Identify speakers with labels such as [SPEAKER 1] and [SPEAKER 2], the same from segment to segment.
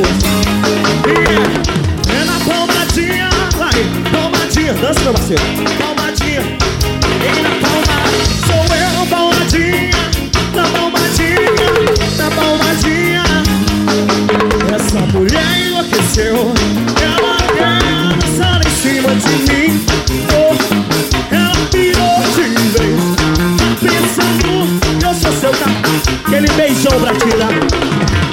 [SPEAKER 1] É na palmadinha, vai, palmadinha, dança meu parceiro. Palmadinha, e na palma, sou eu, palmadinha, na palmadinha, na palmadinha. Essa mulher enlouqueceu, ela quer dançar em cima de mim. Oh, ela pirou de vez, tá pensando que eu sou seu cara. Aquele beijão pra te dar.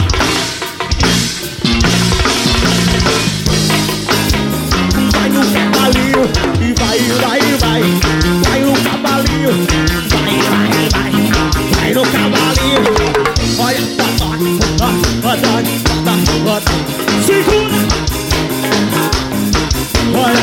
[SPEAKER 1] E vai, vai, vai, vai no cavalinho. Vai, vai, vai, vai no cavalinho. Olha, bota, segura. Olha,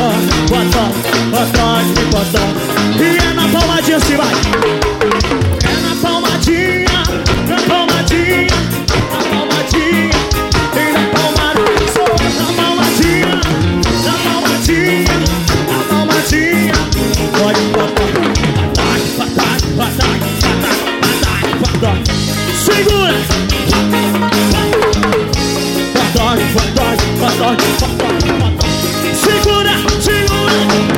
[SPEAKER 1] bota. E é na palmadinha se vai. É na palmadinha, na palmadinha, na palmadinha. E na palmadinha, sou na palmadinha, na palmadinha, na palmadinha. Olha, bota, segura. Bota, segura, segura.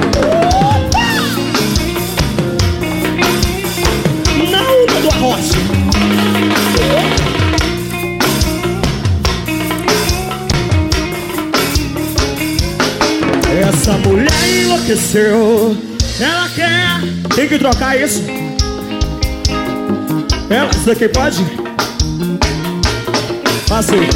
[SPEAKER 1] Não do arroz. Essa mulher enlouqueceu. Ela quer. Tem que trocar isso. Ela, isso daqui pode? Passei.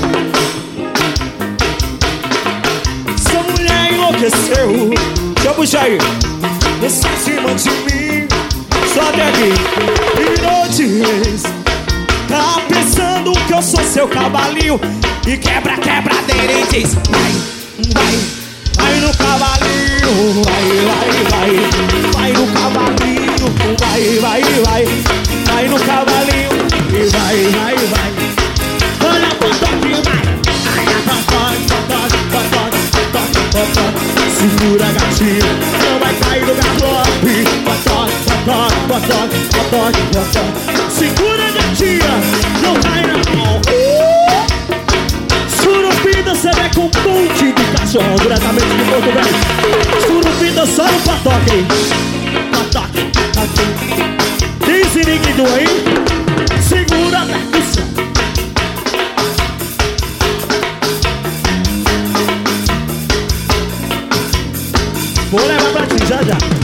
[SPEAKER 1] Essa mulher enlouqueceu. Deixa eu puxar aí. Está acima de mim. Só até aqui. Virou de vez. Tá pensando que eu sou seu cavalinho. E quebra, quebradeira e diz: vai, vai, vai no cavalinho. Vai, vai, vai, vai no cavalinho. Vai, vai, vai, vai no cavalinho. E vai, vai, vai. Olha a botoquinha, vai. Ai, botoque. Segura, gatinho, não vai cair no galope. Botoque. Segura, gatinha, não cai na mão. Surubida, você vem com um monte de cachorro diretamente de Porto Velho. Surubida só no botoque, hein? Botoque. Diz Iniquido aí. Segura a percussão. Vou levar pra ti, já.